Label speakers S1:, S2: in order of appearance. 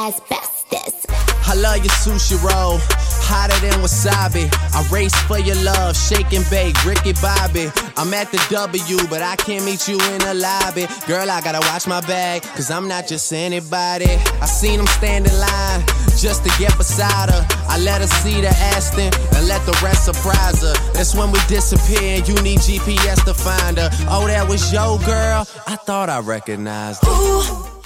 S1: asbestos.
S2: I love your sushi roll, hotter than wasabi. I race for your love, shake and bake, Ricky Bobby. I'm at the W, but I can't meet you in the lobby. Girl, I gotta watch my bag, cause I'm not just anybody. I seen him stand in line, just to get beside her. I let her see the Aston, and let the rest surprise her. That's when we disappear, and you need GPS to find her. Oh, that was your girl? I thought I recognized her.
S1: Ooh.